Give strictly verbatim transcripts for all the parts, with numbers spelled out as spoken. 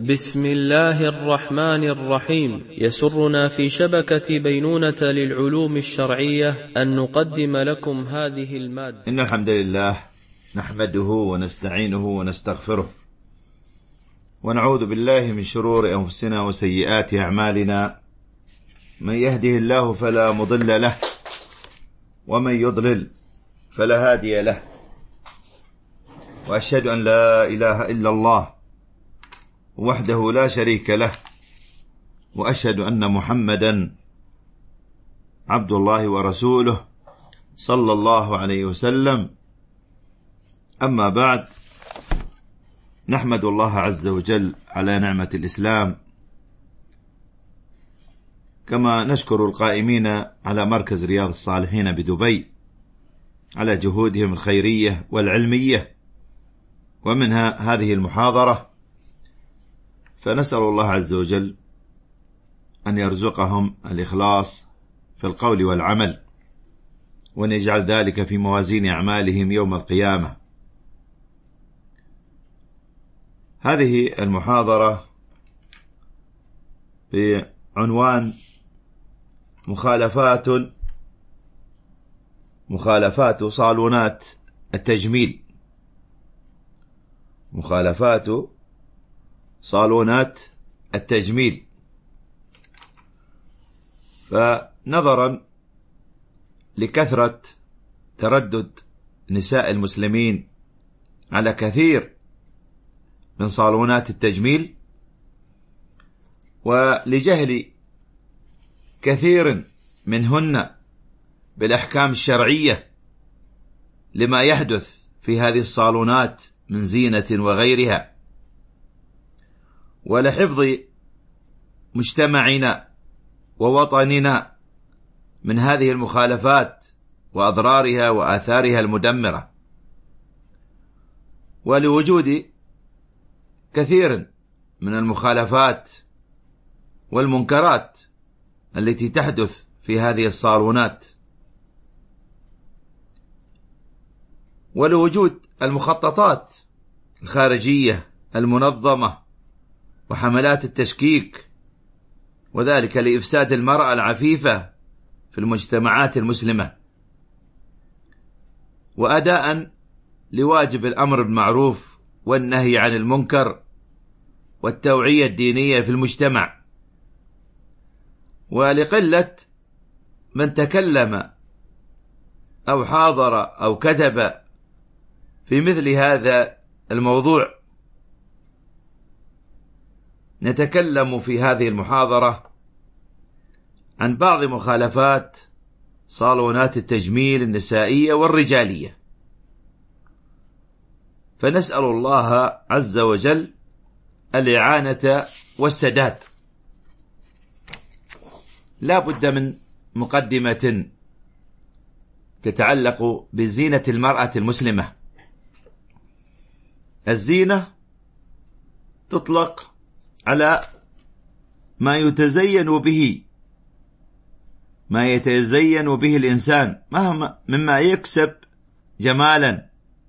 بسم الله الرحمن الرحيم. يسرنا في شبكة بينونة للعلوم الشرعية أن نقدم لكم هذه المادة. إن الحمد لله نحمده ونستعينه ونستغفره ونعوذ بالله من شرور أنفسنا وسيئات أعمالنا، من يهده الله فلا مضل له ومن يضلل فلا هادي له، وأشهد أن لا إله إلا الله وحده لا شريك له، وأشهد أن محمدا عبد الله ورسوله صلى الله عليه وسلم. أما بعد، نحمد الله عز وجل على نعمة الإسلام، كما نشكر القائمين على مركز رياض الصالحين بدبي على جهودهم الخيرية والعلمية، ومنها هذه المحاضرة. فنسأل الله عز وجل أن يرزقهم الإخلاص في القول والعمل، وأن يجعل ذلك في موازين أعمالهم يوم القيامة. هذه المحاضرة بعنوان مخالفات مخالفات صالونات التجميل مخالفات صالونات التجميل. فنظرا لكثرة تردد نساء المسلمين على كثير من صالونات التجميل، ولجهل كثير منهن بالأحكام الشرعية لما يحدث في هذه الصالونات من زينة وغيرها، ولحفظ مجتمعنا ووطننا من هذه المخالفات وأضرارها وآثارها المدمرة، ولوجود كثير من المخالفات والمنكرات التي تحدث في هذه الصالونات، ولوجود المخططات الخارجية المنظمة وحملات التشكيك، وذلك لإفساد المرأة العفيفة في المجتمعات المسلمة، وأداء لواجب الأمر بالمعروف والنهي عن المنكر والتوعية الدينية في المجتمع، ولقلة من تكلم أو حاضر أو كتب في مثل هذا الموضوع. نتكلم في هذه المحاضرة عن بعض مخالفات صالونات التجميل النسائية والرجالية، فنسأل الله عز وجل الإعانة والسداد. لا بد من مقدمة تتعلق بزينة المرأة المسلمة. الزينة تطلق على ما يتزين به ما يتزين به الإنسان مهما مما يكسب جمالا.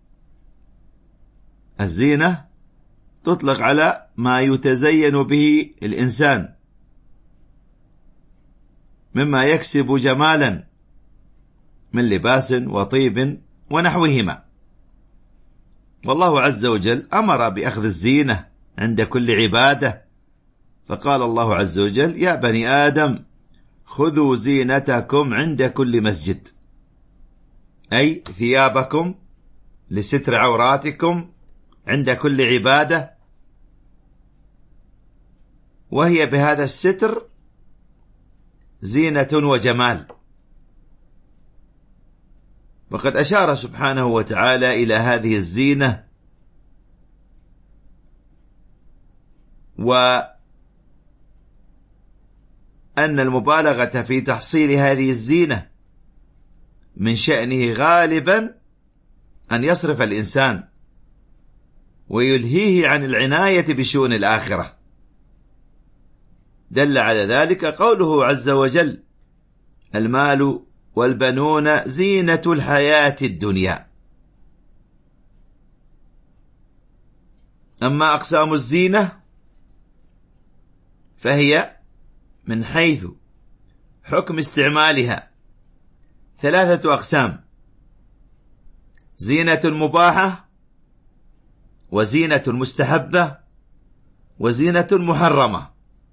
الزينة تطلق على ما يتزين به الإنسان مما يكسب جمالا من لباس وطيب ونحوهما. والله عز وجل أمر بأخذ الزينة عند كل عبادة، فقال الله عز وجل: يا بني آدم خذوا زينتكم عند كل مسجد، أي ثيابكم لستر عوراتكم عند كل عبادة، وهي بهذا الستر زينة وجمال. وقد أشار سبحانه وتعالى إلى هذه الزينة، وأن المبالغة في تحصيل هذه الزينة من شأنه غالبا أن يصرف الإنسان ويلهيه عن العناية بشؤون الآخرة. دل على ذلك قوله عز وجل: المال والبنون زينة الحياة الدنيا. أما أقسام الزينة فهي من حيث حكم استعمالها ثلاثة أقسام: زينة مباحة، وزينة مستحبة، وزينة محرمة.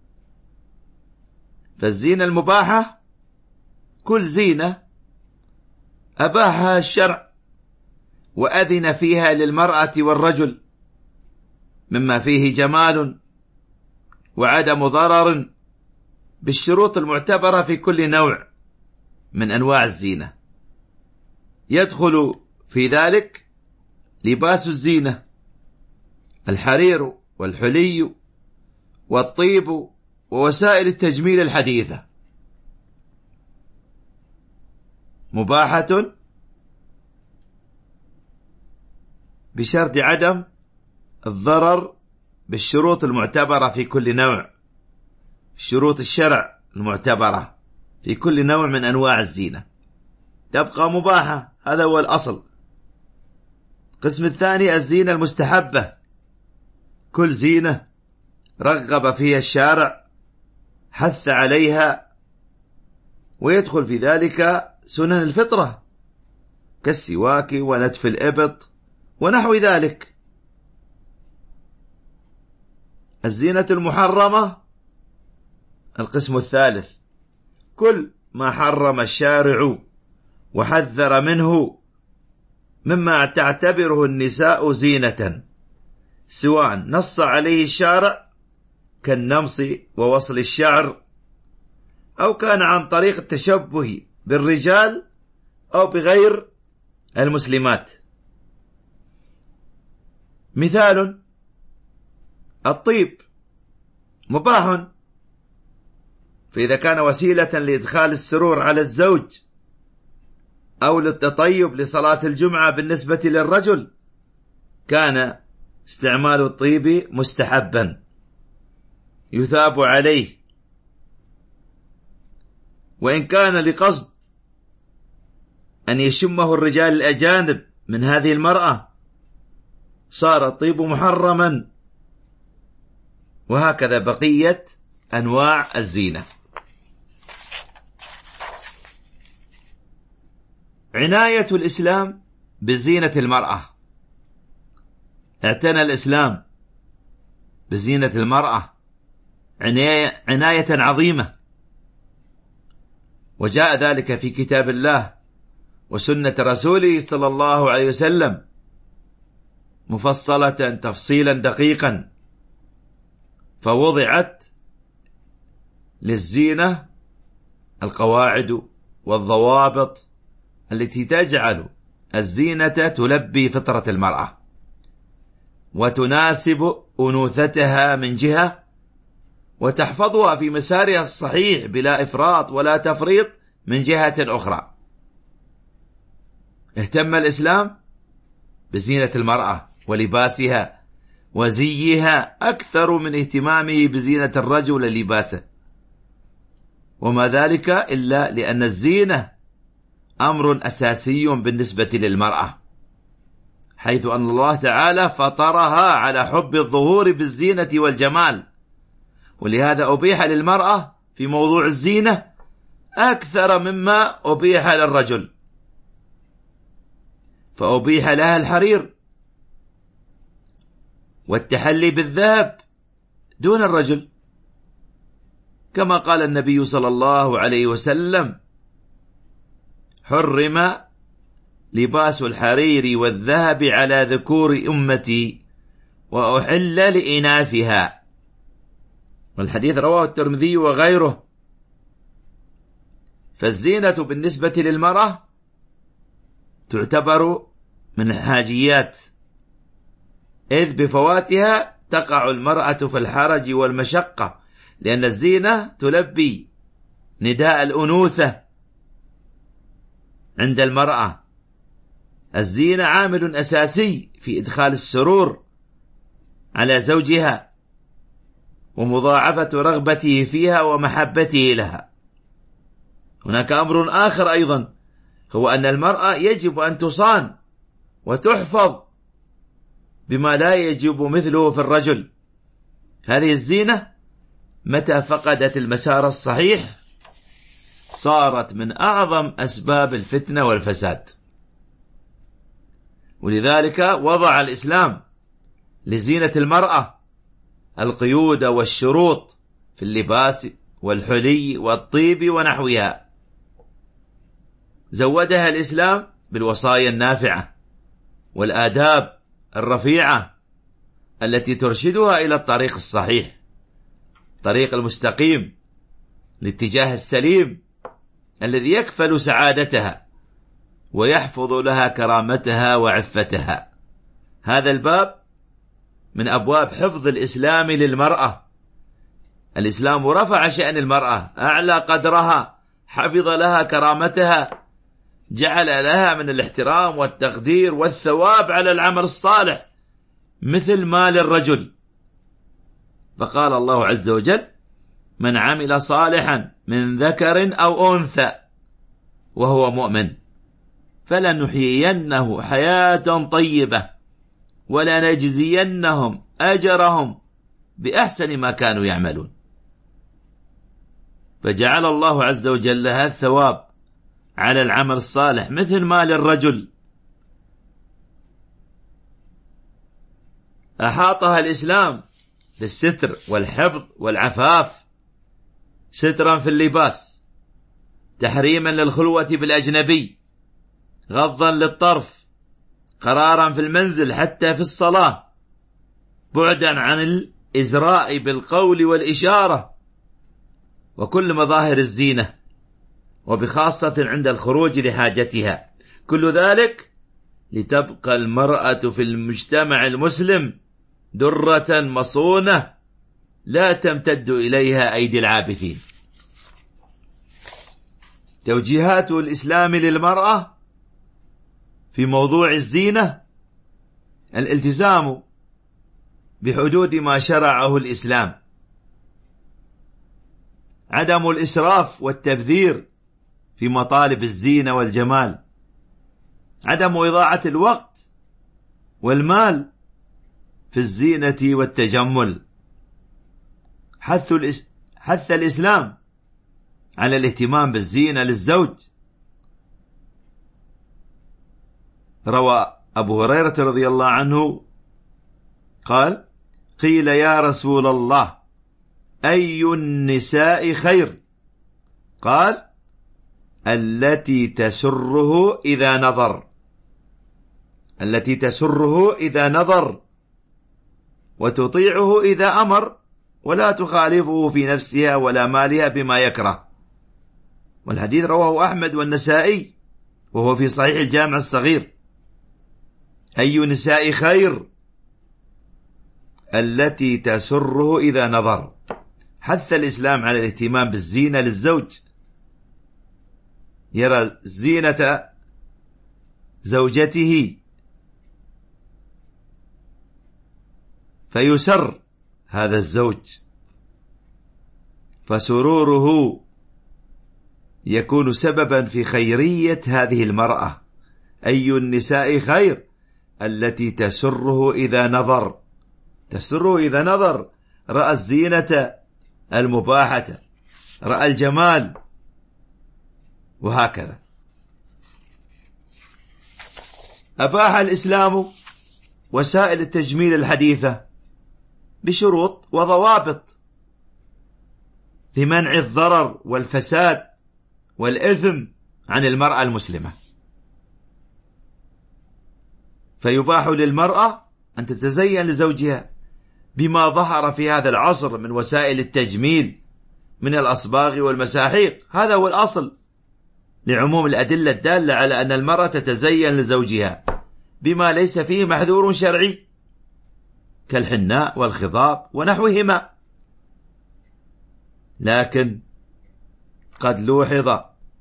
فالزينة المباحة كل زينة أباحها الشرع وأذن فيها للمرأة والرجل مما فيه جمال وعدم ضرر بالشروط المعتبرة في كل نوع من أنواع الزينة. يدخل في ذلك لباس الزينة، الحرير والحلي والطيب ووسائل التجميل الحديثة. مباحة بشرط عدم الضرر بالشروط المعتبرة في كل نوع، شروط الشرع المعتبرة في كل نوع من أنواع الزينة تبقى مباحة، هذا هو الأصل. القسم الثاني الزينة المستحبة، كل زينة رغب فيها الشارع، حث عليها، ويدخل في ذلك سنن الفطرة كالسواك ونتف الإبط ونحو ذلك. الزينة المحرمة القسم الثالث، كل ما حرم الشارع وحذر منه مما تعتبره النساء زينة، سواء نص عليه الشارع كالنمص ووصل الشعر، أو كان عن طريق التشبه بالرجال أو بغير المسلمات. مثال: الطيب مباح، فإذا كان وسيلة لإدخال السرور على الزوج أو للتطيب لصلاة الجمعة بالنسبة للرجل كان استعمال الطيب مستحبا يثاب عليه، وإن كان لقصد أن يشمه الرجال الأجانب من هذه المرأة صار الطيب محرما. وهكذا بقية أنواع الزينة. عناية الإسلام بزينة المرأة. اعتنى الإسلام بزينة المرأة عناية, عناية عظيمة، وجاء ذلك في كتاب الله وسنة رسوله صلى الله عليه وسلم مفصلة تفصيلا دقيقا. فوضعت للزينة القواعد والضوابط التي تجعل الزينة تلبي فطرة المرأة وتناسب أنوثتها من جهة، وتحفظها في مسارها الصحيح بلا إفراط ولا تفريط من جهة أخرى. اهتم الإسلام بزينة المرأة ولباسها وزيها أكثر من اهتمامه بزينة الرجل لباسه، وما ذلك إلا لأن الزينة أمر أساسي بالنسبة للمرأة، حيث أن الله تعالى فطرها على حب الظهور بالزينة والجمال، ولهذا أبيح للمرأة في موضوع الزينة أكثر مما أبيح للرجل. فأبيح لها الحرير والتحلي بالذهب دون الرجل، كما قال النبي صلى الله عليه وسلم: حرم لباس الحرير والذهب على ذكور أمتي وأحل لإناثها. والحديث رواه الترمذي وغيره. فالزينة بالنسبة للمرأة تعتبر من الحاجيات، إذ بفواتها تقع المرأة في الحرج والمشقة، لأن الزينة تلبي نداء الأنوثة عند المرأة. الزينة عامل أساسي في إدخال السرور على زوجها ومضاعفة رغبته فيها ومحبته لها. هناك أمر آخر أيضا، هو أن المرأة يجب أن تصان وتحفظ بما لا يجب مثله في الرجل. هذه الزينة متى فقدت المسار الصحيح صارت من أعظم أسباب الفتنة والفساد. ولذلك وضع الإسلام لزينة المرأة القيود والشروط في اللباس والحلي والطيب ونحوها. زودها الإسلام بالوصايا النافعة والآداب الرفيعة التي ترشدها إلى الطريق الصحيح، الطريق المستقيم، الاتجاه السليم الذي يكفل سعادتها ويحفظ لها كرامتها وعفتها. هذا الباب من أبواب حفظ الإسلام للمرأة. الإسلام رفع شأن المرأة، أعلى قدرها، حفظ لها كرامتها، جعل لها من الاحترام والتقدير والثواب على العمل الصالح مثل ما للرجل. فقال الله عز وجل: من عمل صالحا من ذكر أو أنثى وهو مؤمن فلنحيينه حياة طيبة ولنجزينهم أجرهم بأحسن ما كانوا يعملون. فجعل الله عز وجل لها الثواب على العمل الصالح مثل ما للرجل. أحاطها الإسلام بالستر والحفظ والعفاف، سترا في اللباس، تحريما للخلوة بالأجنبي، غضا للطرف، قرارا في المنزل حتى في الصلاة، بعدا عن الإزراء بالقول والإشارة وكل مظاهر الزينة، وبخاصة عند الخروج لحاجتها. كل ذلك لتبقى المرأة في المجتمع المسلم درة مصونة لا تمتد إليها أيدي العابثين. توجيهات الإسلام للمرأة في موضوع الزينة: الالتزام بحدود ما شرعه الإسلام، عدم الإسراف والتبذير في مطالب الزينة والجمال، عدم إضاعة الوقت والمال في الزينة والتجمل، حث, الإس... حث الإسلام على الاهتمام بالزينة للزوج. روى أبو هريرة رضي الله عنه قال: قيل يا رسول الله أي النساء خير؟ قال: التي تسره إذا نظر، التي تسره إذا نظر وتطيعه إذا أمر ولا تخالفه في نفسها ولا مالها بما يكره. والحديث رواه أحمد والنسائي وهو في صحيح الجامع الصغير. أي نساء خير؟ التي تسره إذا نظر. حث الإسلام على الاهتمام بالزينة للزوج، يرى زينة زوجته فيسر هذا الزوج، فسروره يكون سببا في خيرية هذه المرأة. أي النساء خير؟ التي تسره إذا نظر. تسره إذا نظر، رأى الزينة المباحة، رأى الجمال، وهكذا. أباح الإسلام وسائل التجميل الحديثة بشروط وضوابط لمنع الضرر والفساد والإثم عن المرأة المسلمة. فيباح للمرأة أن تتزين لزوجها بما ظهر في هذا العصر من وسائل التجميل من الأصباغ والمساحيق. هذا هو الأصل لعموم الأدلة الدالة على أن المرأة تتزين لزوجها بما ليس فيه محذور شرعي كالحناء والخضاب ونحوهما. لكن قد لوحظ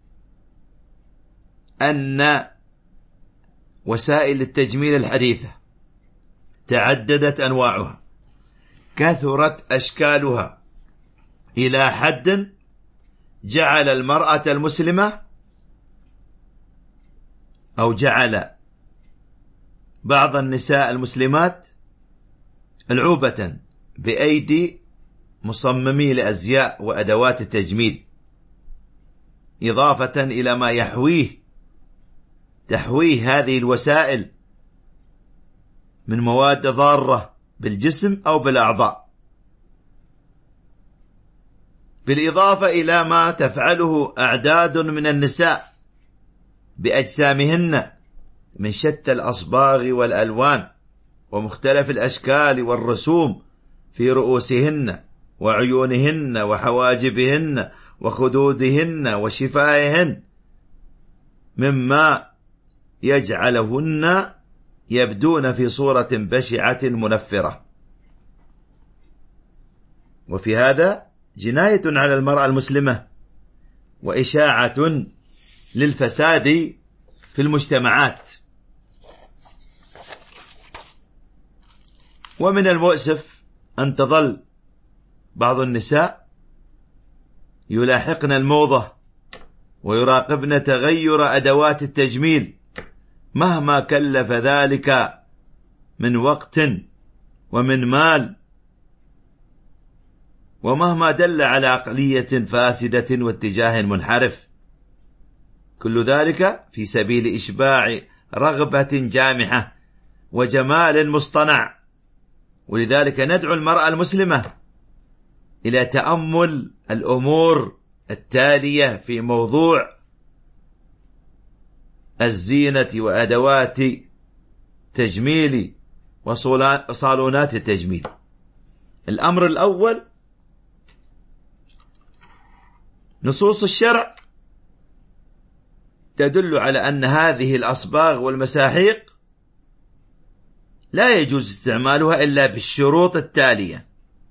أن وسائل التجميل الحديثة تعددت أنواعها، كثرت أشكالها، إلى حد جعل المرأة المسلمة أو جعل بعض النساء المسلمات ألعوبة بأيدي مصممي لأزياء وأدوات التجميل، إضافة إلى ما يحويه تحويه هذه الوسائل من مواد ضارة بالجسم أو بالأعضاء، بالإضافة إلى ما تفعله أعداد من النساء بأجسامهن من شتى الأصباغ والألوان ومختلف الأشكال والرسوم في رؤوسهن وعيونهن وحواجبهن وخدودهن وشفائهن، مما يجعلهن يبدون في صورة بشعة منفرة. وفي هذا جناية على المرأة المسلمة وإشاعة للفساد في المجتمعات. ومن المؤسف أن تظل بعض النساء يلاحقن الموضة ويراقبن تغير أدوات التجميل مهما كلف ذلك من وقت ومن مال، ومهما دل على عقلية فاسدة واتجاه منحرف، كل ذلك في سبيل إشباع رغبة جامحة وجمال مصطنع. ولذلك ندعو المرأة المسلمة إلى تأمل الأمور التالية في موضوع الزينة وأدوات تجميل وصالونات التجميل. الأمر الأول: نصوص الشرع تدل على أن هذه الأصباغ والمساحيق لا يجوز استعمالها إلا بالشروط التالية: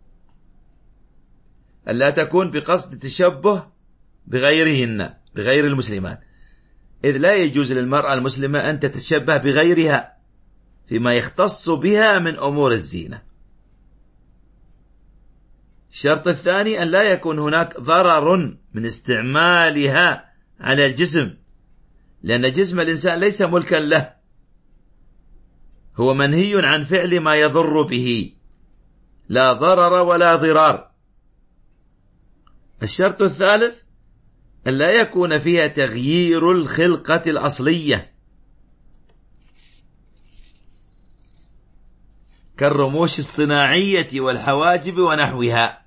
ألا تكون بقصد تشبه بغيرهن بغير المسلمات، إذ لا يجوز للمرأة المسلمة أن تتشبه بغيرها فيما يختص بها من أمور الزينة. الشرط الثاني: أن لا يكون هناك ضرر من استعمالها على الجسم، لأن جسم الإنسان ليس ملكا له، هو منهي عن فعل ما يضر به، لا ضرر ولا ضرار. الشرط الثالث: أن لا يكون فيها تغيير الخلقة الأصلية كالرموش الصناعية والحواجب ونحوها.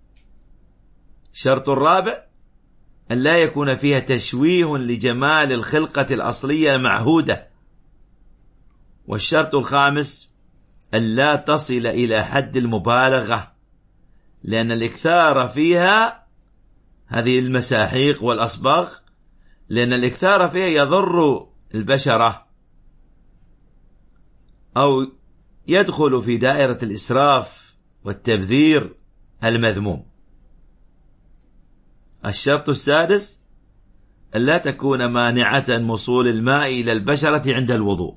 الشرط الرابع: أن لا يكون فيها تشويه لجمال الخلقة الأصلية المعهودة. والشرط الخامس: أن لا تصل إلى حد المبالغة، لأن الإكثار فيها هذه المساحيق والأصباغ لأن الإكثار فيها يضر البشرة أو يدخل في دائرة الإسراف والتبذير المذموم. الشرط السادس: أن لا تكون مانعة وصول الماء إلى البشرة عند الوضوء.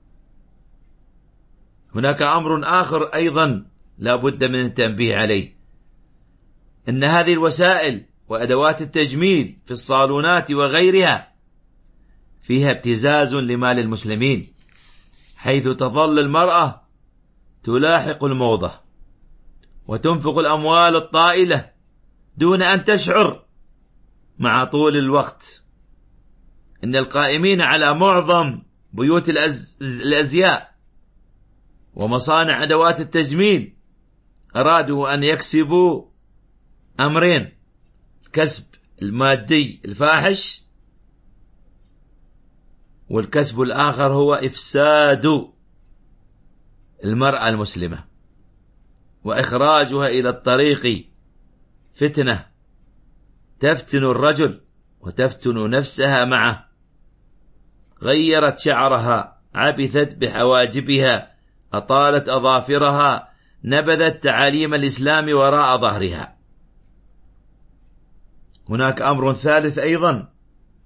هناك أمر آخر أيضا لا بد من التنبيه عليه، أن هذه الوسائل وأدوات التجميل في الصالونات وغيرها فيها ابتزاز لمال المسلمين، حيث تظل المرأة تلاحق الموضة وتنفق الأموال الطائلة دون أن تشعر مع طول الوقت. إن القائمين على معظم بيوت الأز... الأزياء ومصانع أدوات التجميل أرادوا أن يكسبوا أمرين: الكسب المادي الفاحش، والكسب الآخر هو إفساد المرأة المسلمة وإخراجها إلى الطريق فتنة تفتن الرجل وتفتن نفسها معه. غيرت شعرها، عبثت بحواجبها، أطالت أظافرها، نبذت تعاليم الإسلام وراء ظهرها. هناك أمر ثالث أيضا،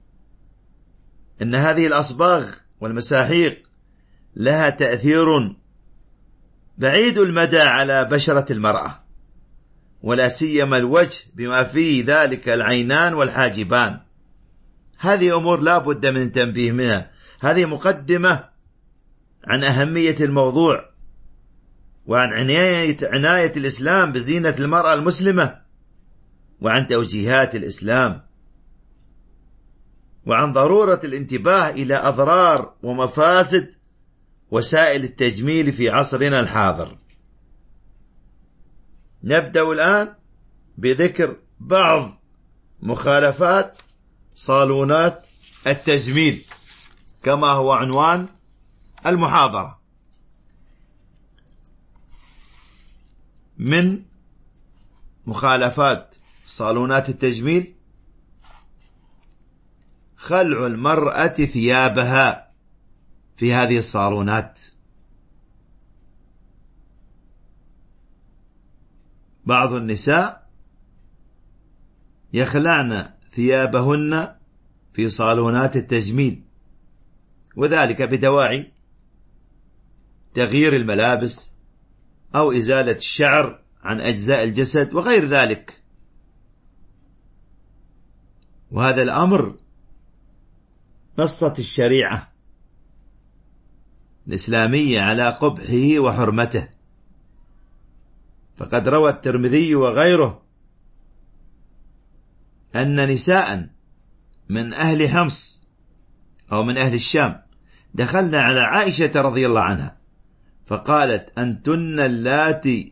أن هذه الأصباغ والمساحيق لها تأثير بعيد المدى على بشرة المرأة، ولا سيما الوجه بما فيه ذلك العينان والحاجبان. هذه أمور لا بد من التنبيه منها. هذه مقدمة عن أهمية الموضوع وعن عناية, عناية الإسلام بزينة المرأة المسلمة، وعن توجيهات الإسلام، وعن ضرورة الانتباه إلى أضرار ومفاسد وسائل التجميل في عصرنا الحاضر. نبدأ الآن بذكر بعض مخالفات صالونات التجميل كما هو عنوان المحاضرة. من مخالفات صالونات التجميل خلع المرأة ثيابها في هذه الصالونات. بعض النساء يخلعن ثيابهن في صالونات التجميل، وذلك بدواعي تغيير الملابس أو إزالة الشعر عن أجزاء الجسد وغير ذلك. وهذا الأمر نصت الشريعة الإسلامية على قبحه وحرمته، فقد روى الترمذي وغيره أن نساء من أهل حمص أو من أهل الشام دخلنا على عائشة رضي الله عنها فقالت: أنتن اللاتي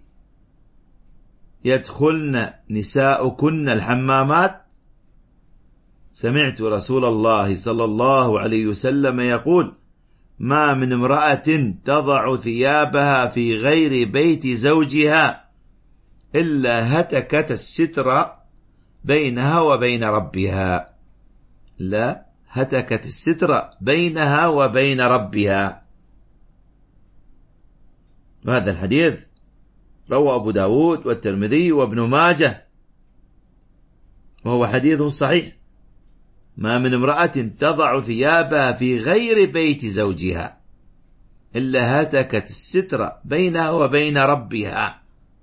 يدخلن نساؤكن الحمامات؟ سمعت رسول الله صلى الله عليه وسلم يقول: ما من امرأة تضع ثيابها في غير بيت زوجها إلا هتكت الستر بينها وبين ربها. لا هتكت الستر بينها وبين ربها. وهذا الحديث روى أبو داود والترمذي وابن ماجه، وهو حديث صحيح. ما من امرأة تضع ثيابها في غير بيت زوجها إلا هتكت الستر بينها وبين ربها.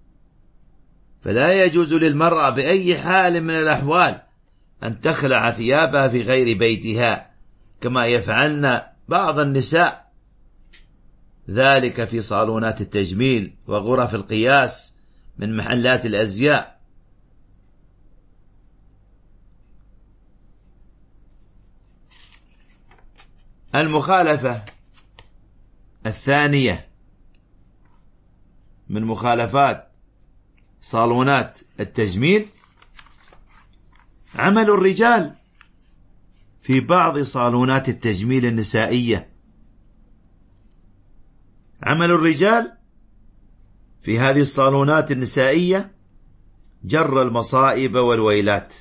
فلا يجوز للمرأة بأي حال من الأحوال أن تخلع ثيابها في غير بيتها كما يفعلن بعض النساء، ذلك في صالونات التجميل وغرف القياس من محلات الأزياء. المخالفة الثانية من مخالفات صالونات التجميل عمل الرجال في بعض صالونات التجميل النسائية. عمل الرجال في هذه الصالونات النسائية جر المصائب والويلات،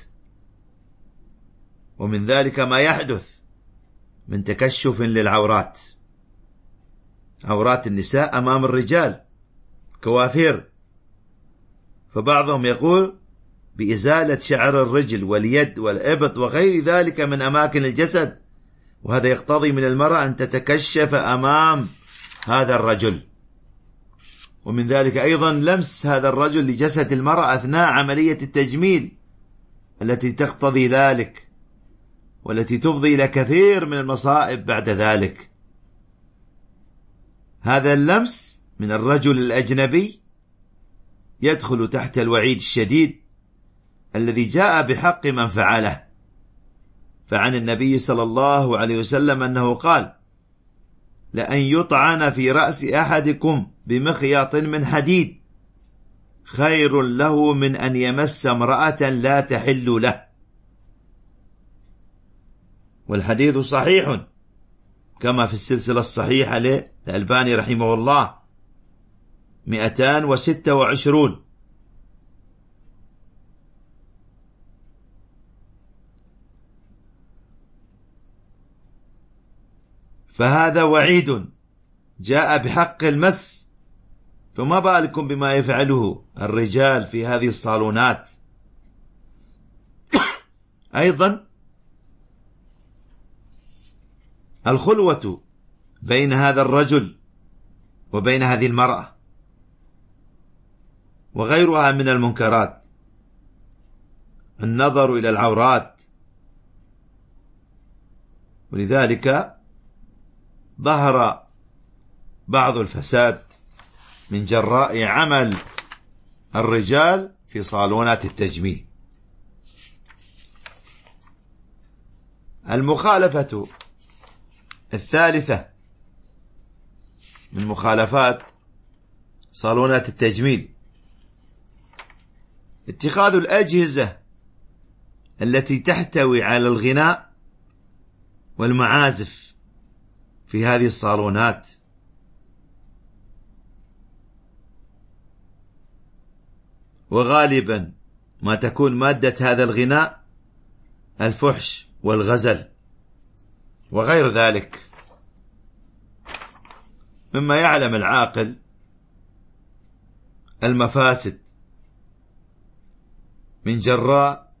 ومن ذلك ما يحدث من تكشف للعورات، عورات النساء أمام الرجال، كوافير. فبعضهم يقول بإزالة شعر الرجل واليد والإبط وغير ذلك من أماكن الجسد، وهذا يقتضي من المرأة أن تتكشف أمام هذا الرجل. ومن ذلك أيضا لمس هذا الرجل لجسد المرأة أثناء عملية التجميل التي تقتضي ذلك، والتي تفضي إلى كثير من المصائب بعد ذلك. هذا اللمس من الرجل الأجنبي يدخل تحت الوعيد الشديد الذي جاء بحق من فعله. فعن النبي صلى الله عليه وسلم أنه قال: لأن يطعن في رأس أحدكم بمخيط من حديد خير له من أن يمس امرأة لا تحل له. والحديث صحيح كما في السلسلة الصحيحة للألباني رحمه الله مئتان وستة وعشرون. فهذا وعيد جاء بحق المس، فما بالكم بما يفعله الرجال في هذه الصالونات. أيضا الخلوة بين هذا الرجل وبين هذه المرأة وغيرها من المنكرات، النظر إلى العورات. ولذلك ظهر بعض الفساد من جراء عمل الرجال في صالونات التجميل. المخالفة الثالثة من مخالفات صالونات التجميل اتخاذ الأجهزة التي تحتوي على الغناء والمعازف في هذه الصالونات، وغالبا ما تكون مادة هذا الغناء الفحش والغزل وغير ذلك، مما يعلم العاقل المفاسد من جراء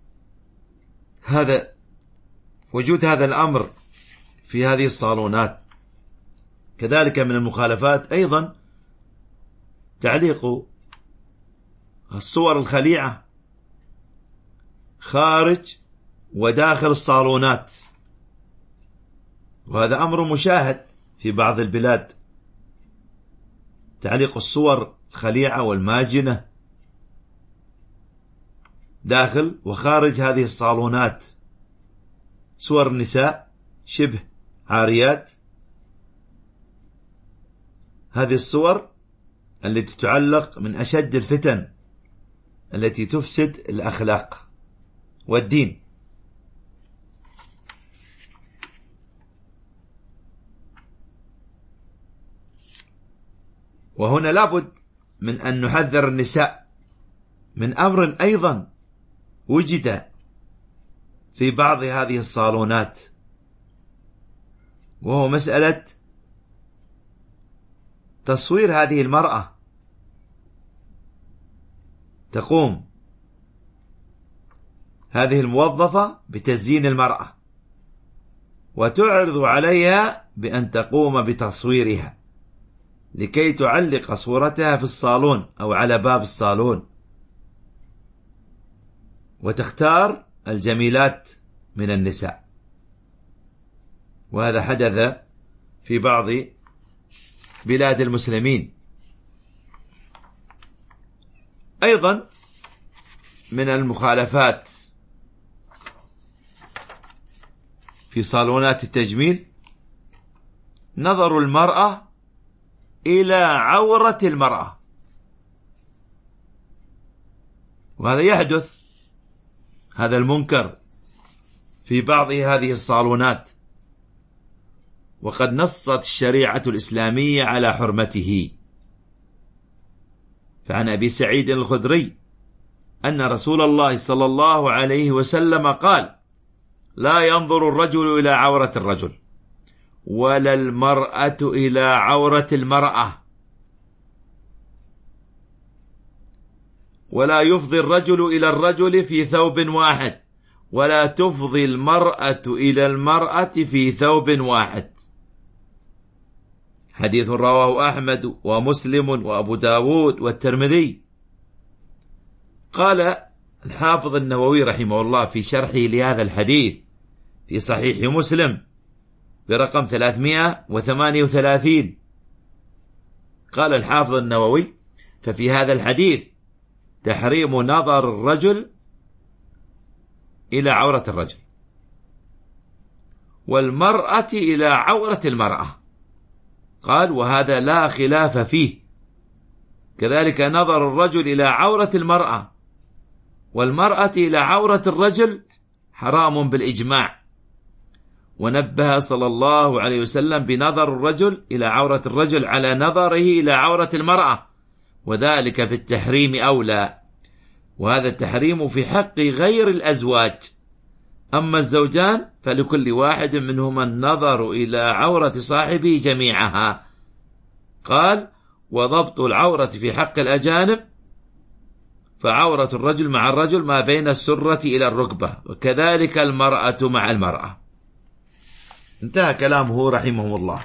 هذا وجود هذا الأمر في هذه الصالونات. كذلك من المخالفات أيضا تعليق الصور الخليعة خارج وداخل الصالونات، وهذا أمر مشاهد في بعض البلاد، تعليق الصور الخليعة والماجنة داخل وخارج هذه الصالونات، صور النساء شبه عاريات. هذه الصور التي تعلق من أشد الفتن التي تفسد الأخلاق والدين. وهنا لابد من أن نحذر النساء من أمر أيضا وجد في بعض هذه الصالونات، وهو مسألة تصوير هذه المرأة. تقوم هذه الموظفة بتزيين المرأة وتعرض عليها بأن تقوم بتصويرها لكي تعلق صورتها في الصالون أو على باب الصالون، وتختار الجميلات من النساء. وهذا حدث في بعض بلاد المسلمين. أيضا من المخالفات في صالونات التجميل نظر المرأة إلى عورة المرأة، وهذا يحدث هذا المنكر في بعض هذه الصالونات، وقد نصت الشريعة الإسلامية على حرمته. فعن أبي سعيد الخدري أن رسول الله صلى الله عليه وسلم قال: لا ينظر الرجل إلى عورة الرجل ولا المرأة إلى عورة المرأة، ولا يفضي الرجل إلى الرجل في ثوب واحد، ولا تفضي المرأة إلى المرأة في ثوب واحد. حديث رواه أحمد ومسلم وأبو داود والترمذي. قال الحافظ النووي رحمه الله في شرحه لهذا الحديث في صحيح مسلم برقم ثلاثمائة وثمانية وثلاثين، قال الحافظ النووي: ففي هذا الحديث تحريم نظر الرجل إلى عورة الرجل والمرأة إلى عورة المرأة. قال: وهذا لا خلاف فيه. كذلك نظر الرجل إلى عورة المرأة والمرأة إلى عورة الرجل حرام بالإجماع. ونبه صلى الله عليه وسلم بنظر الرجل إلى عورة الرجل على نظره إلى عورة المرأة، وذلك في التحريم أولى، وهذا التحريم في حق غير الأزواج. أما الزوجان فلكل واحد منهما النظر إلى عورة صاحبه جميعها. قال: وضبط العورة في حق الأجانب فعورة الرجل مع الرجل ما بين السرة إلى الركبة، وكذلك المرأة مع المرأة. انتهى كلامه رحمه الله.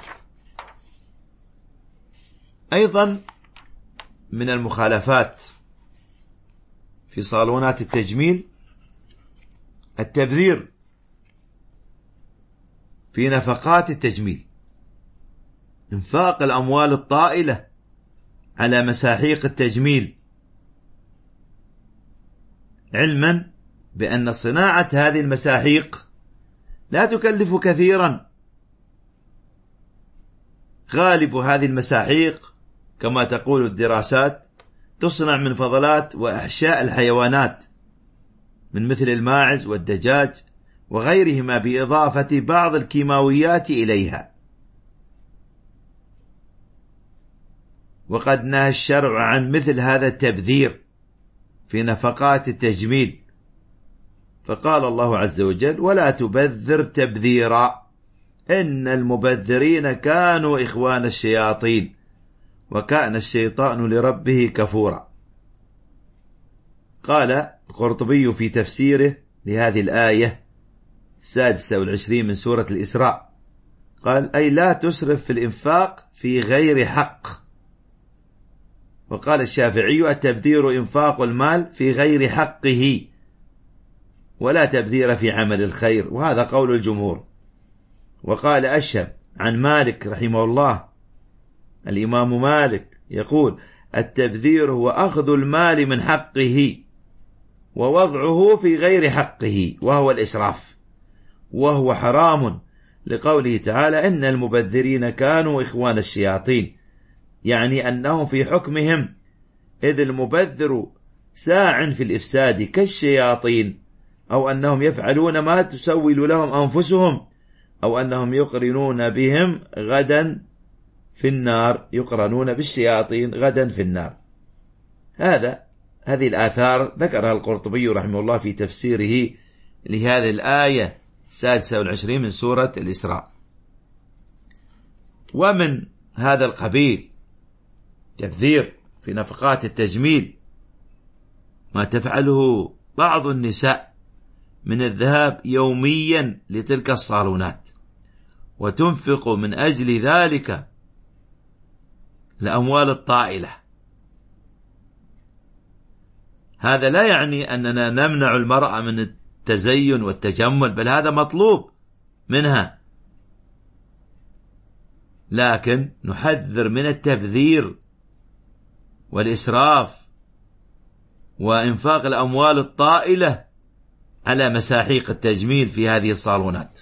أيضا من المخالفات في صالونات التجميل التبذير في نفقات التجميل، انفاق الأموال الطائلة على مساحيق التجميل، علما بأن صناعة هذه المساحيق لا تكلف كثيرا. غالب هذه المساحيق كما تقول الدراسات تصنع من فضلات وأحشاء الحيوانات من مثل الماعز والدجاج وغيرهما بإضافة بعض الكيماويات إليها. وقد نهى الشرع عن مثل هذا التبذير في نفقات التجميل، فقال الله عز وجل: ولا تبذر تبذيرا إن المبذرين كانوا إخوان الشياطين وكان الشيطان لربه كفورا. قال القرطبي في تفسيره لهذه الآية السادسة والعشرين من سورة الإسراء، قال: أي لا تسرف في الإنفاق في غير حق. وقال الشافعي: التبذير إنفاق المال في غير حقه ولا تبذير في عمل الخير، وهذا قول الجمهور. وقال أشهب عن مالك رحمه الله، الإمام مالك يقول: التبذير هو أخذ المال من حقه ووضعه في غير حقه وهو الإسراف، وهو حرام لقوله تعالى: إن المبذرين كانوا إخوان الشياطين، يعني أنهم في حكمهم، إذ المبذر ساع في الإفساد كالشياطين، أو أنهم يفعلون ما تسول لهم أنفسهم، أو أنهم يقرنون بهم غدا في النار، يقرنون بالشياطين غدا في النار. هذا هذه الآثار ذكرها القرطبي رحمه الله في تفسيره لهذه الآية السادسة والعشرين من سورة الإسراء. ومن هذا القبيل تبذير في نفقات التجميل ما تفعله بعض النساء من الذهاب يوميا لتلك الصالونات، وتنفق من أجل ذلك الأموال الطائلة. هذا لا يعني أننا نمنع المرأة من التزين والتجمل، بل هذا مطلوب منها، لكن نحذر من التبذير والإسراف وإنفاق الأموال الطائلة على مساحيق التجميل في هذه الصالونات.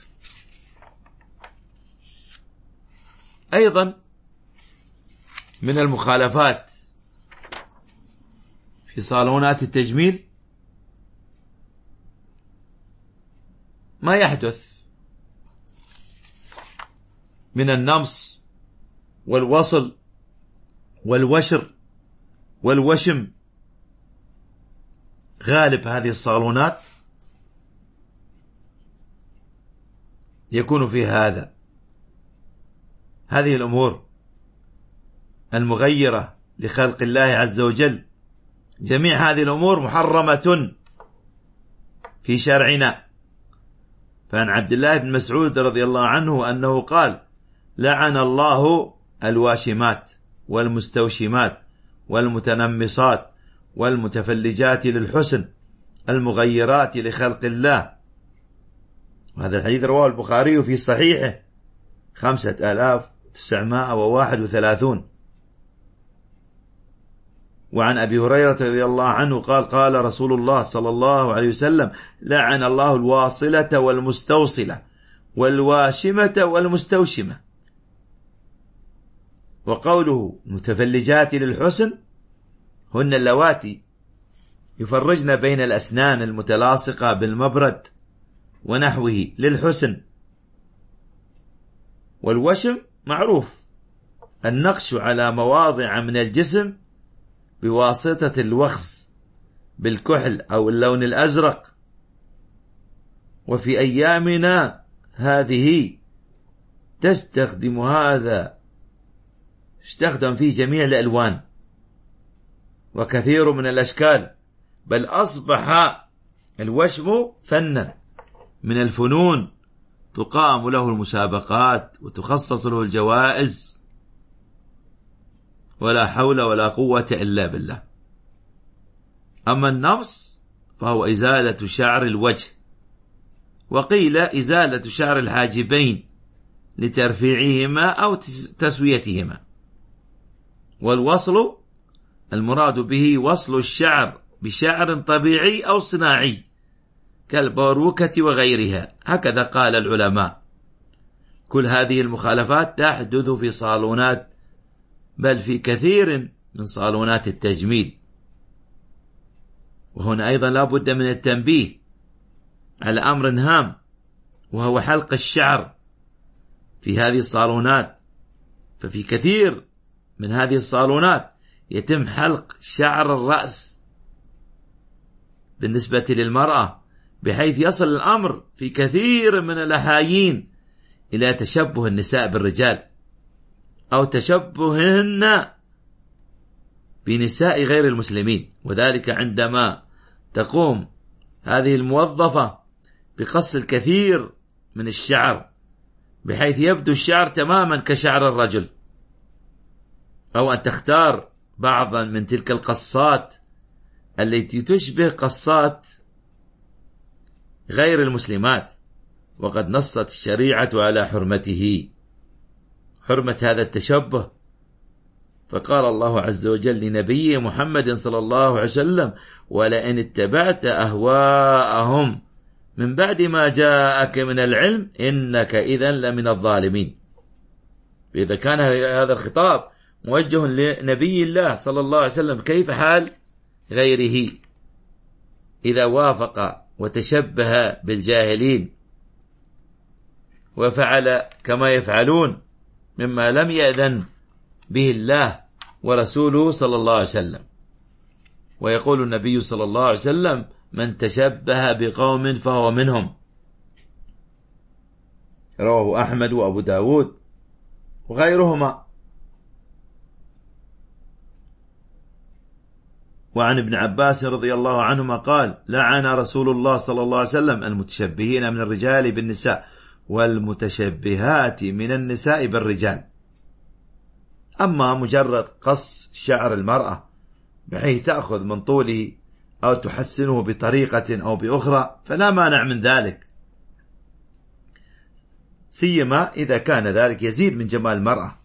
أيضا من المخالفات في صالونات التجميل ما يحدث من النمص والوصل والوشر والوشم. غالب هذه الصالونات يكون في هذا هذه الأمور المغيرة لخلق الله عز وجل. جميع هذه الأمور محرمة في شرعنا. فعن عبد الله بن مسعود رضي الله عنه أنه قال: لعن الله الواشمات والمستوشمات والمتنمصات والمتفلجات للحسن المغيرات لخلق الله. وهذا الحديث رواه البخاري في صحيحه خمسة آلاف تسعمائة وواحد وثلاثون. وعن أبي هريرة رضي الله عنه قال: قال رسول الله صلى الله عليه وسلم: لعن الله الواصلة والمستوصلة والواشمة والمستوشمة. وقوله متفلجات للحسن هن اللواتي يفرجن بين الأسنان المتلاصقة بالمبرد ونحوه للحسن. والوشم معروف النقش على مواضع من الجسم بواسطة الوخز بالكحل أو اللون الأزرق. وفي أيامنا هذه تستخدم هذا استخدم فيه جميع الألوان وكثير من الأشكال، بل أصبح الوشم فنا من الفنون تقام له المسابقات وتخصص له الجوائز، ولا حول ولا قوة إلا بالله. أما النمص فهو إزالة شعر الوجه، وقيل إزالة شعر الحاجبين لترفيعهما أو تسويتهما. والوصل المراد به وصل الشعر بشعر طبيعي أو صناعي كالباروكة وغيرها، هكذا قال العلماء. كل هذه المخالفات تحدث في صالونات، بل في كثير من صالونات التجميل. وهنا أيضا لا بد من التنبيه على أمر هام، وهو حلق الشعر في هذه الصالونات. ففي كثير من هذه الصالونات يتم حلق شعر الرأس بالنسبة للمرأة، بحيث يصل الأمر في كثير من الأحايين إلى تشبه النساء بالرجال، أو تشبههن بنساء غير المسلمين. وذلك عندما تقوم هذه الموظفة بقص الكثير من الشعر بحيث يبدو الشعر تماما كشعر الرجل، أو أن تختار بعضا من تلك القصات التي تشبه قصات غير المسلمات، وقد نصت الشريعة على حرمته، حرمة هذا التشبه. فقال الله عز وجل لنبيه محمد صلى الله عليه وسلم: ولئن اتبعت أهواءهم من بعد ما جاءك من العلم إنك إذا لمن الظالمين. إذا كان هذا الخطاب موجه لنبي الله صلى الله عليه وسلم، كيف حال غيره إذا وافق وتشبه بالجاهلين وفعل كما يفعلون مما لم يأذن به الله ورسوله صلى الله عليه وسلم؟ ويقول النبي صلى الله عليه وسلم: من تشبه بقوم فهو منهم. رواه أحمد وأبو داود وغيرهما. وعن ابن عباس رضي الله عنهما قال: لعن رسول الله صلى الله عليه وسلم المتشبهين من الرجال بالنساء والمتشبهات من النساء بالرجال. أما مجرد قص شعر المرأة بحيث تأخذ من طوله أو تحسنه بطريقة أو بأخرى فلا مانع من ذلك، سيما إذا كان ذلك يزيد من جمال المرأة.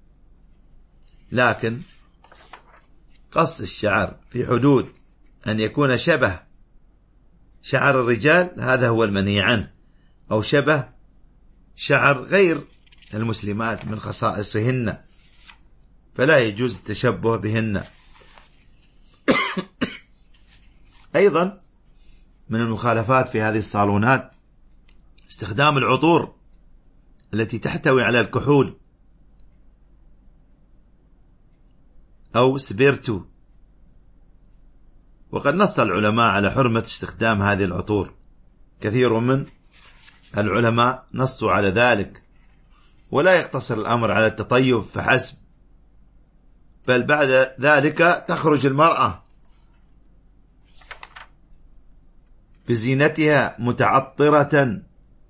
لكن قص الشعر في حدود أن يكون شبه شعر الرجال هذا هو المنهي عنه، أو شبه شعر غير المسلمات من خصائصهن، فلا يجوز التشبه بهن. أيضا من المخالفات في هذه الصالونات استخدام العطور التي تحتوي على الكحول أو سبيرتو، وقد نص العلماء على حرمة استخدام هذه العطور. كثير من العلماء نصوا على ذلك، ولا يقتصر الأمر على التطيب فحسب، بل بعد ذلك تخرج المرأة بزينتها متعطرة،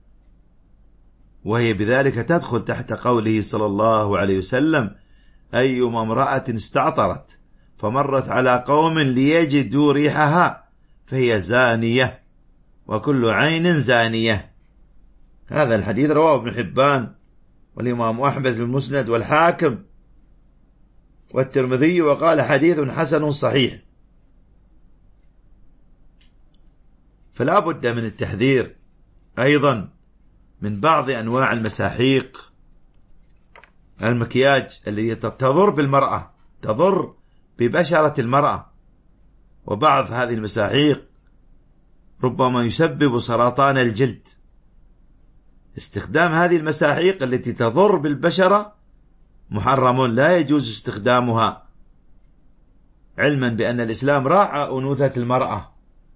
وهي بذلك تدخل تحت قوله صلى الله عليه وسلم: أيما امرأة استعطرت فمرت على قوم ليجدوا ريحها فهي زانية، وكل عين زانية. هذا الحديث رواه ابن حبان والإمام أحمد في المسند والحاكم والترمذي، وقال حديث حسن صحيح. فلا بد من التحذير أيضا من بعض أنواع المساحيق، المكياج التي تضر بالمرأة، تضر ببشرة المرأة. وبعض هذه المساحيق ربما يسبب سرطان الجلد. استخدام هذه المساحيق التي تضر بالبشرة محرم، لا يجوز استخدامها، علما بأن الإسلام راعى أنوثة المرأة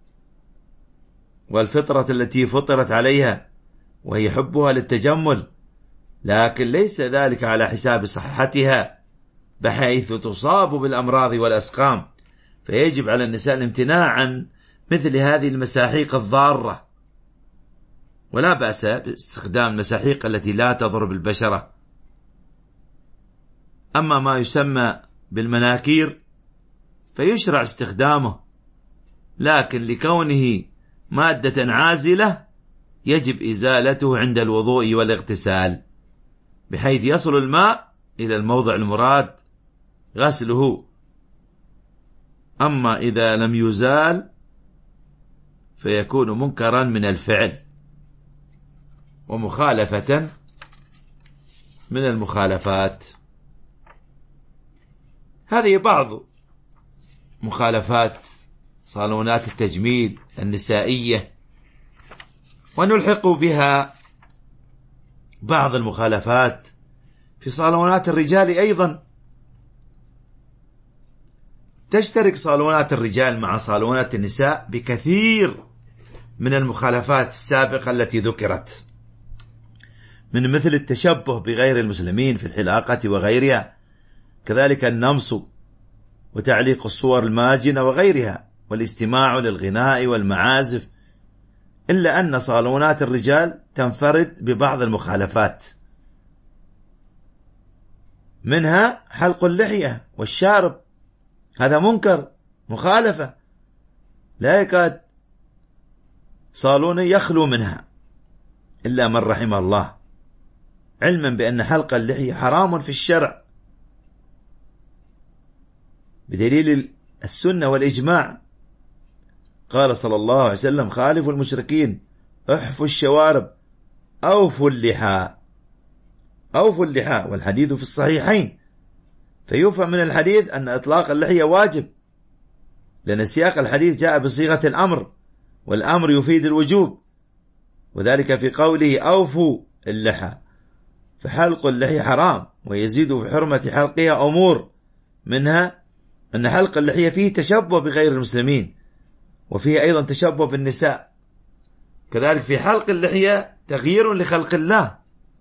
والفطرة التي فطرت عليها، وهي حبها للتجمل، لكن ليس ذلك على حساب صحتها بحيث تصاب بالأمراض والأسقام. فيجب على النساء الامتناع عن مثل هذه المساحيق الضارة، ولا بأس باستخدام المساحيق التي لا تضر بالبشرة. أما ما يسمى بالمناكير فيشرع استخدامه، لكن لكونه مادة عازلة يجب إزالته عند الوضوء والاغتسال، بحيث يصل الماء إلى الموضع المراد غسله، أما إذا لم يزال فيكون منكرا من الفعل ومخالفة من المخالفات. هذه بعض مخالفات صالونات التجميل النسائية، ونلحق بها بعض المخالفات في صالونات الرجال أيضا. تشترك صالونات الرجال مع صالونات النساء بكثير من المخالفات السابقة التي ذكرت، من مثل التشبه بغير المسلمين في الحلاقة وغيرها، كذلك النمص وتعليق الصور الماجنة وغيرها، والاستماع للغناء والمعازف، إلا أن صالونات الرجال تنفرد ببعض المخالفات، منها حلق اللحية والشارب، هذا منكر مخالفة لا يكاد صالون يخلو منها إلا من رحم الله، علما بأن حلق اللحية حرام في الشرع بدليل السنة والإجماع. قال صلى الله عليه وسلم: خالفوا المشركين، احفوا الشوارب، أوفوا اللحى، أوفوا اللحى، والحديث في الصحيحين. فيفهم من الحديث أن إطلاق اللحية واجب، لأن سياق الحديث جاء بصيغة الأمر، والأمر يفيد الوجوب، وذلك في قوله أوفوا اللحى. فحلق اللحية حرام، ويزيد في حرمة حلقها أمور، منها أن حلق اللحية فيه تشبه بغير المسلمين، وفيه أيضا تشبه بالنساء، كذلك في حلق اللحية تغيير لخلق الله.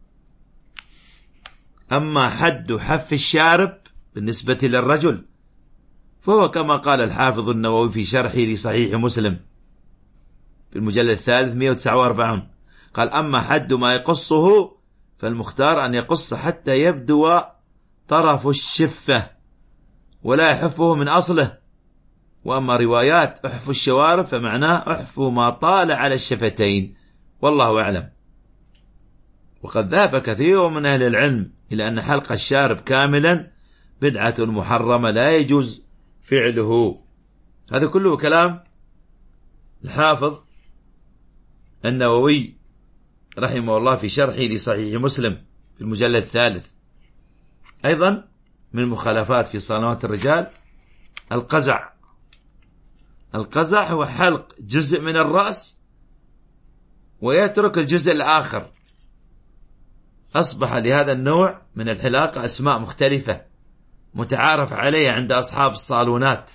أما حد حف الشارب بالنسبة للرجل فهو كما قال الحافظ النووي في شرحه لصحيح مسلم في المجلد الثالث مئة وتسعة وأربعين، قال: أما حد ما يقصه فالمختار أن يقص حتى يبدو طرف الشفة ولا يحفه من أصله. وأما روايات أحفوا الشوارب فمعناه أحفوا ما طال على الشفتين، والله أعلم. وقد ذهب كثير من أهل العلم إلى أن حلق الشارب كاملا بدعة محرمة لا يجوز فعله. هذا كله كلام الحافظ النووي رحمه الله في شرحه لصحيح مسلم في المجلد الثالث. أيضا من المخالفات في صالونات الرجال القزع. القزع هو حلق جزء من الرأس ويترك الجزء الآخر. أصبح لهذا النوع من الحلاقة أسماء مختلفة متعارف عليها عند أصحاب الصالونات،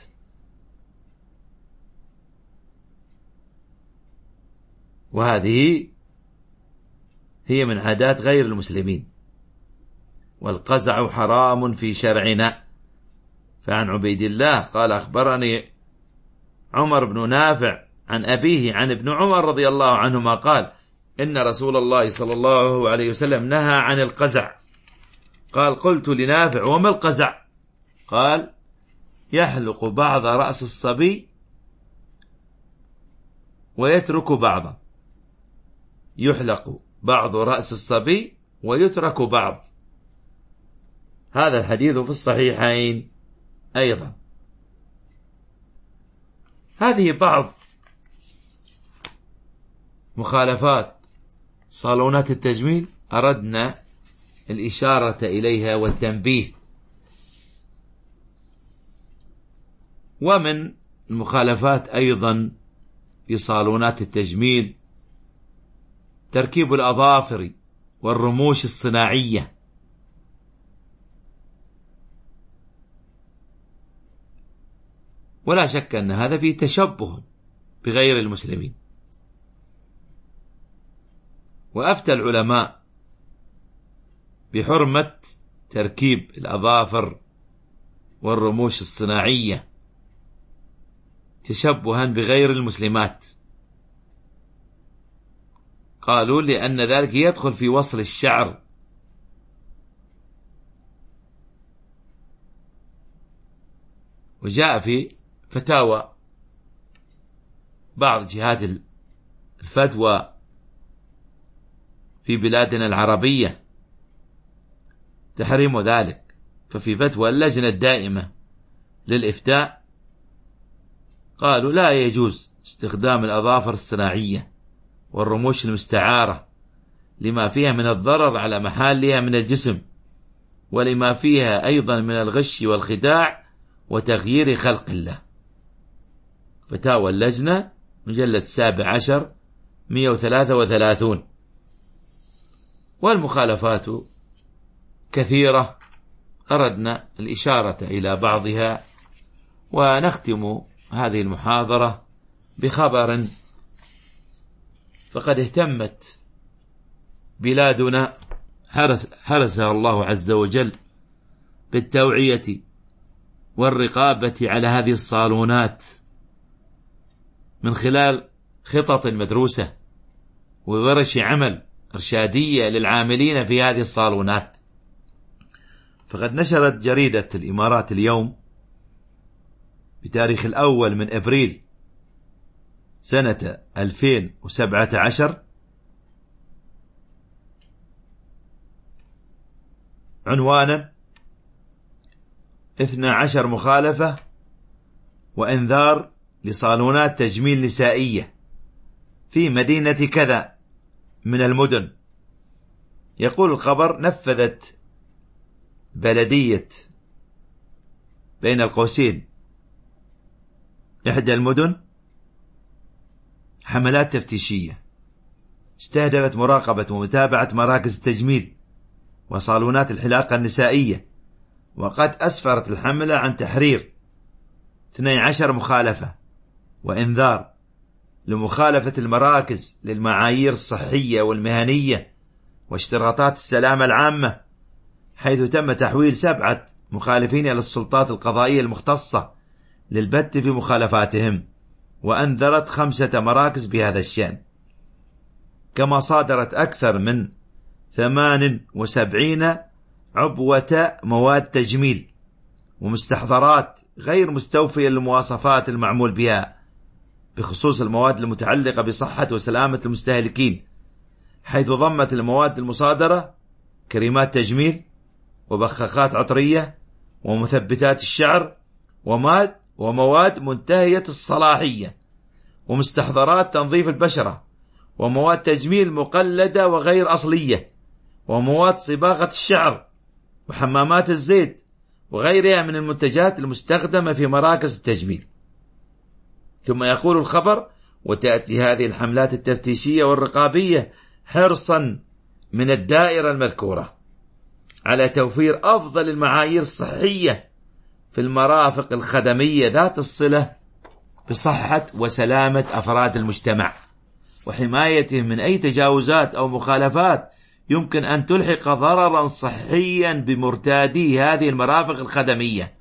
وهذه هي من عادات غير المسلمين. والقزع حرام في شرعنا. فعن عبيد الله قال: أخبرني عمر بن نافع عن أبيه عن ابن عمر رضي الله عنهما قال: إن رسول الله صلى الله عليه وسلم نهى عن القزع. قال: قلت لنافع: وما القزع؟ قال: يحلق بعض رأس الصبي ويترك بعضا. يحلق بعض رأس الصبي ويترك بعض. هذا الحديث في الصحيحين أيضا. هذه بعض مخالفات صالونات التجميل أردنا الإشارة إليها والتنبيه. ومن المخالفات أيضا في صالونات التجميل تركيب الأظافر والرموش الصناعية. ولا شك أن هذا فيه تشبه بغير المسلمين. وأفتى العلماء بحرمة تركيب الأظافر والرموش الصناعية تشبها بغير المسلمات. قالوا لأن ذلك يدخل في وصل الشعر، وجاء في فتاوى بعض جهات الفتوى في بلادنا العربية تحريم ذلك. ففي فتوى اللجنة الدائمة للإفتاء قالوا لا يجوز استخدام الأظافر الصناعية والرموش المستعارة لما فيها من الضرر على محلها من الجسم، ولما فيها أيضا من الغش والخداع وتغيير خلق الله. فتاوى اللجنة مجلد السابع عشر مئة وثلاثة وثلاثون. والمخالفات كثيرة، أردنا الإشارة إلى بعضها. ونختم هذه المحاضرة بخبر، فقد اهتمت بلادنا حرس حرسها الله عز وجل بالتوعية والرقابة على هذه الصالونات من خلال خطط مدروسة وورش عمل إرشادية للعاملين في هذه الصالونات. فقد نشرت جريدة الإمارات اليوم بتاريخ الأول من أبريل سنة ألفين وسبعة عشر عنوانا اثنتا عشرة مخالفة وإنذار لصالونات تجميل نسائية في مدينة كذا من المدن. يقول الخبر: نفذت بلدية بين القوسين إحدى المدن حملات تفتيشية استهدفت مراقبة ومتابعة مراكز التجميل وصالونات الحلاقة النسائية، وقد أسفرت الحملة عن تحرير اثنتا عشرة مخالفة وإنذار لمخالفة المراكز للمعايير الصحية والمهنية واشتراطات السلامة العامة، حيث تم تحويل سبعة مخالفين إلى السلطات القضائية المختصة للبت في مخالفاتهم، وأنذرت خمسة مراكز بهذا الشأن. كما صادرت أكثر من ثمان وسبعين عبوة مواد تجميل ومستحضرات غير مستوفية للمواصفات المعمول بها بخصوص المواد المتعلقة بصحة وسلامة المستهلكين، حيث ضمت المواد المصادرة كريمات تجميل وبخاخات عطرية ومثبتات الشعر ومواد ومواد منتهية الصلاحية ومستحضرات تنظيف البشرة ومواد تجميل مقلدة وغير أصلية ومواد صباغة الشعر وحمامات الزيت وغيرها من المنتجات المستخدمة في مراكز التجميل. ثم يقول الخبر: وتأتي هذه الحملات التفتيشية والرقابية حرصا من الدائرة المذكورة على توفير أفضل المعايير الصحية في المرافق الخدمية ذات الصلة بصحة وسلامة أفراد المجتمع، وحمايتهم من أي تجاوزات أو مخالفات يمكن أن تلحق ضررا صحيا بمرتادي هذه المرافق الخدمية.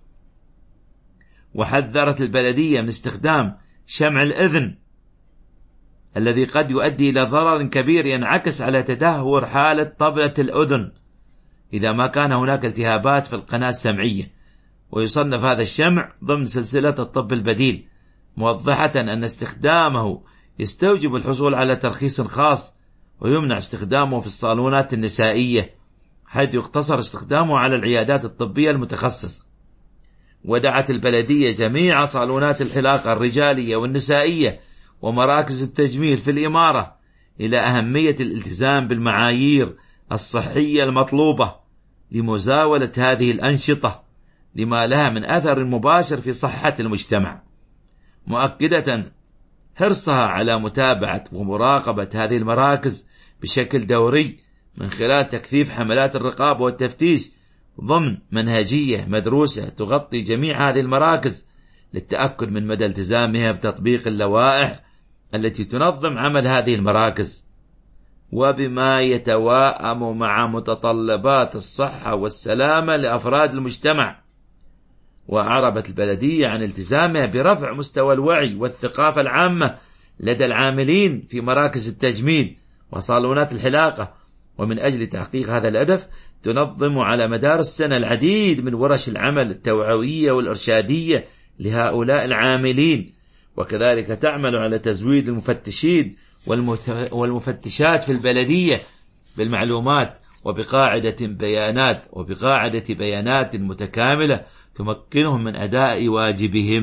وحذرت البلدية من استخدام شمع الإذن الذي قد يؤدي إلى ضرر كبير ينعكس على تدهور حالة طبلة الأذن إذا ما كان هناك التهابات في القناة السمعية، ويصنف هذا الشمع ضمن سلسلة الطب البديل، موضحة أن استخدامه يستوجب الحصول على ترخيص خاص، ويمنع استخدامه في الصالونات النسائية حيث يقتصر استخدامه على العيادات الطبية المتخصصة. ودعت البلدية جميع صالونات الحلاقة الرجالية والنسائية ومراكز التجميل في الإمارة إلى أهمية الالتزام بالمعايير الصحية المطلوبة لمزاولة هذه الأنشطة لما لها من أثر مباشر في صحة المجتمع، مؤكدة حرصها على متابعة ومراقبة هذه المراكز بشكل دوري من خلال تكثيف حملات الرقابة والتفتيش ضمن منهجية مدروسة تغطي جميع هذه المراكز للتأكد من مدى التزامها بتطبيق اللوائح التي تنظم عمل هذه المراكز وبما يتواءم مع متطلبات الصحة والسلامة لأفراد المجتمع. وأعربت البلدية عن التزامها برفع مستوى الوعي والثقافة العامة لدى العاملين في مراكز التجميل وصالونات الحلاقة، ومن أجل تحقيق هذا الهدف تنظم على مدار السنة العديد من ورش العمل التوعوية والإرشادية لهؤلاء العاملين، وكذلك تعمل على تزويد المفتشين والمفتشات في البلدية بالمعلومات وبقاعدة بيانات وبقاعدة بيانات متكاملة تمكنهم من أداء واجبهم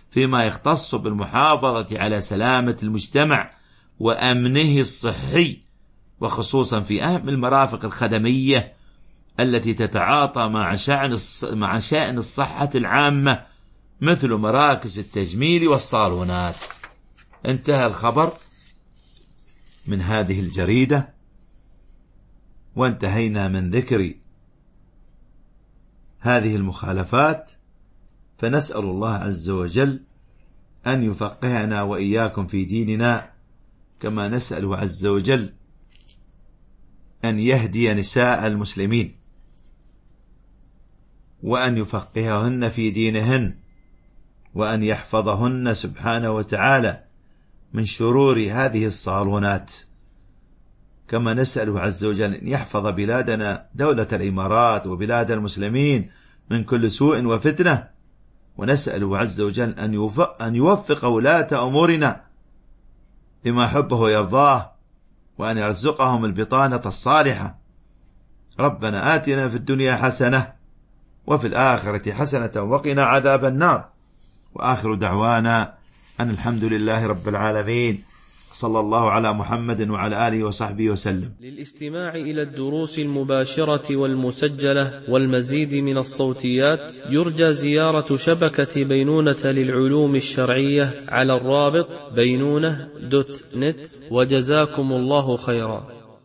فيما يختص بالمحافظة على سلامة المجتمع وأمنه الصحي، وخصوصا في أهم المرافق الخدمية التي تتعاطى مع شأن مع شأن الصحة العامة، مثل مراكز التجميل والصالونات. انتهى الخبر من هذه الجريدة، وانتهينا من ذكر هذه المخالفات، فنسأل الله عز وجل أن يفقهنا وإياكم في ديننا، كما نسأل عز وجل أن يهدي نساء المسلمين وأن يفقههن في دينهن، وأن يحفظهن سبحانه وتعالى من شرور هذه الصالونات، كما نسأل عز وجل أن يحفظ بلادنا دولة الإمارات وبلاد المسلمين من كل سوء وفتنة، ونسأل عز وجل أن يوفق ولاة أمورنا لما حبه ويرضاه، وأن يرزقهم البطانة الصالحة. ربنا آتنا في الدنيا حسنة وفي الآخرة حسنة وقنا عذاب النار. وآخر دعوانا أن الحمد لله رب العالمين، صلى الله على محمد وعلى آله وصحبه وسلم. للاستماع إلى الدروس المباشرة والمسجلة والمزيد من الصوتيات، يرجى زيارة شبكة بينونة للعلوم الشرعية على الرابط بينونة دوت نت، وجزاكم الله خيرا.